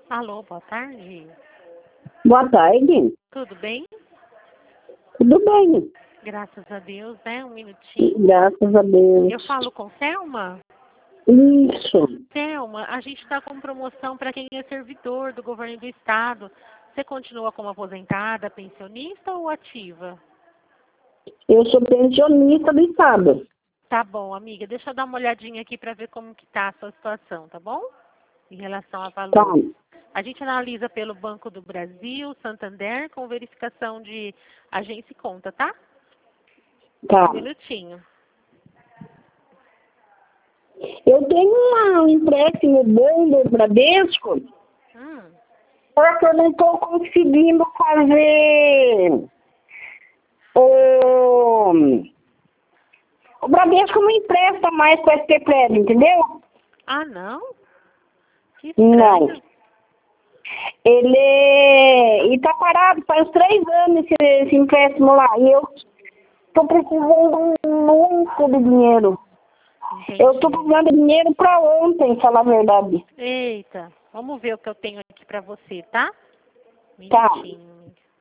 Alô, boa tarde. Boa tarde. Tudo bem? Tudo bem. Graças a Deus, né? Um minutinho. Graças a Deus. Eu falo com Selma? Isso. Selma, a gente está com promoção para quem é servidor do governo do estado. Você continua como aposentada, pensionista ou ativa? Eu sou pensionista do estado. Tá bom, amiga. Deixa eu dar uma olhadinha aqui para ver como que tá a sua situação, tá bom? Em relação a Tá. valores. A gente analisa pelo Banco do Brasil, Santander, com verificação de agência e conta, tá? Tá. Um minutinho. Eu tenho um empréstimo bom do Bradesco, só que eu não estou conseguindo fazer o Bradesco não empresta mais com o SPPREV, entendeu? Ah, não? Que estranho. Não. Ele tá parado faz 3 anos esse empréstimo lá. E eu tô precisando muito de dinheiro. Entendi. Eu tô precisando de dinheiro pra ontem, falar a verdade. Eita, vamos ver o que eu tenho aqui pra você, tá? Tá. Minutinho.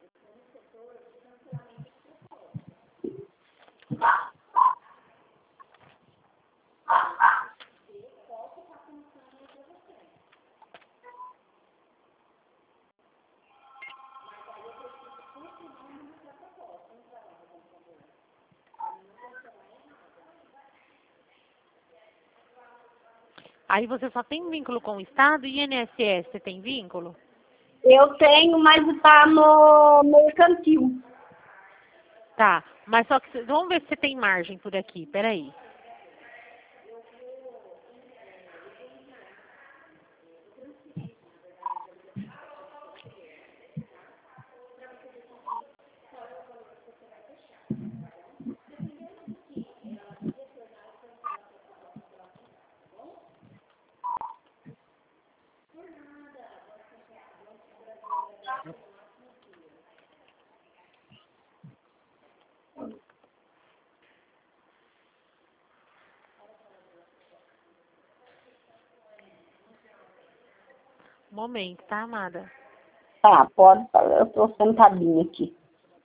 Aí você só tem vínculo com o Estado e INSS, você tem vínculo? Eu tenho, mas tá no mercantil. Tá, mas só que vamos ver se você tem margem por aqui, peraí. Um momento, tá, amada? Tá, pode falar. Eu tô sentadinha aqui.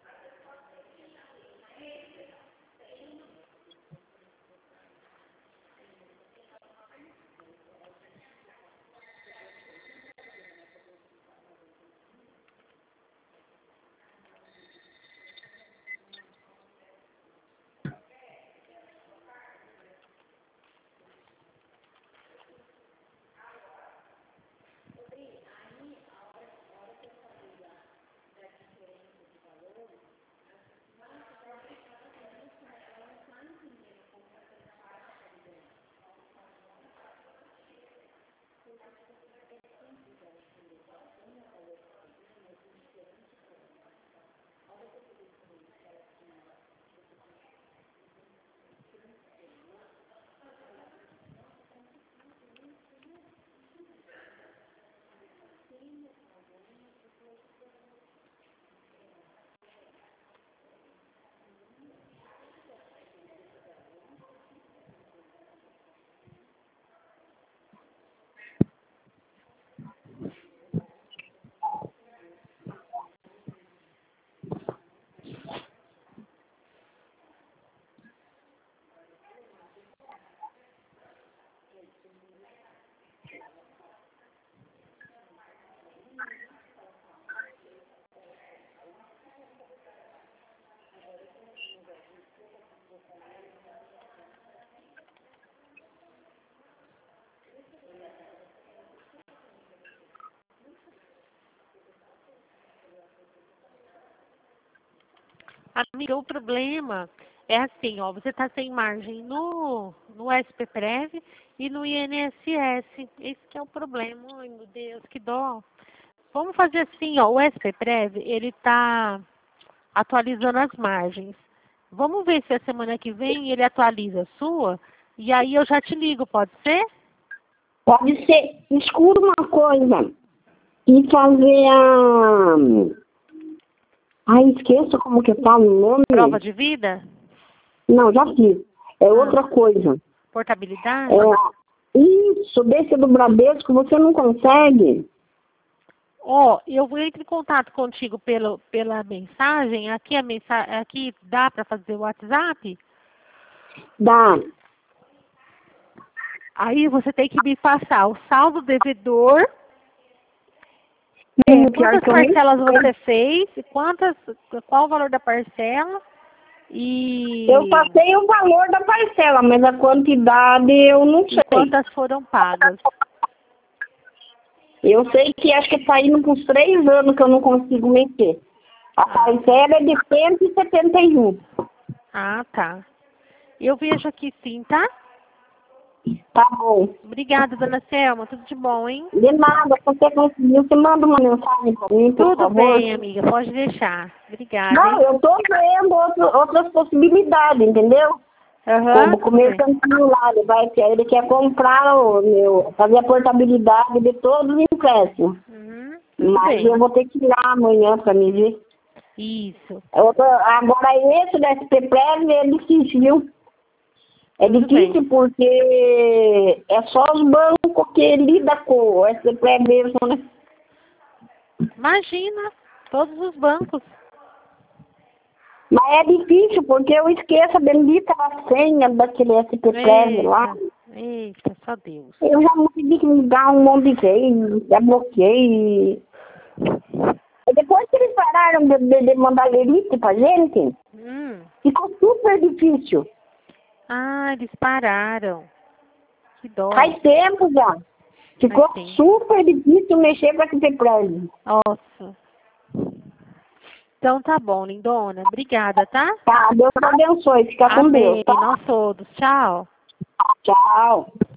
Amiga, o problema é assim, ó, você tá sem margem no SPPREV e no INSS. Esse que é o problema. Ai, meu Deus, que dó. Vamos fazer assim, ó, o SPPREV, ele tá atualizando as margens. Vamos ver se a semana que vem ele atualiza a sua, e aí eu já te ligo, pode ser? Pode ser. Escura uma coisa. E fazer a... Ai, esqueça como que tá o nome. Prova de vida? Não, já fiz. É outra coisa. Portabilidade? Isso, desse do Bradesco você não consegue. Ó, eu vou entrar em contato contigo pela mensagem. Aqui dá para fazer o WhatsApp? Dá. Aí você tem que me passar o saldo devedor. Quantas parcelas você fez? Qual o valor da parcela? E eu passei o valor da parcela, mas a quantidade eu não sei. Quantas foram pagas? Eu sei que acho que tá indo por 3 anos que eu não consigo mexer. A parcela é de 171. Ah, tá. Eu vejo aqui sim, tá? Tá bom. Obrigada, dona Selma. Tudo de bom, hein? De nada, se você conseguiu, você manda uma mensagem pra mim, por Tudo favor. bem, amiga. Pode deixar. Obrigada. Não, hein? eu tô vendo outras possibilidades, entendeu? Aham. Como o mercantil lá, ele quer comprar fazer a portabilidade de todos os empréstimos. Mas eu vou ter que ir lá amanhã pra me ver. Isso. Agora esse da SPPrev é difícil, viu? É difícil porque é só os bancos que lidam com o SPPrev mesmo, né? Imagina, todos os bancos. Mas é difícil porque eu esqueço a bendita senha daquele SPPrev lá. Eita, só Deus. Eu já tive que mudar um monte de vez, já bloqueei. E depois que eles pararam de mandar lerite pra gente, ficou super difícil. Ah, eles pararam. Que dó. Faz tempo já. Ficou super difícil mexer com esse prédio. Nossa. Então tá bom, lindona. Obrigada, tá? Tá, Deus abençoe. Fica com Deus, tá? Nós todos. Tchau. Tchau.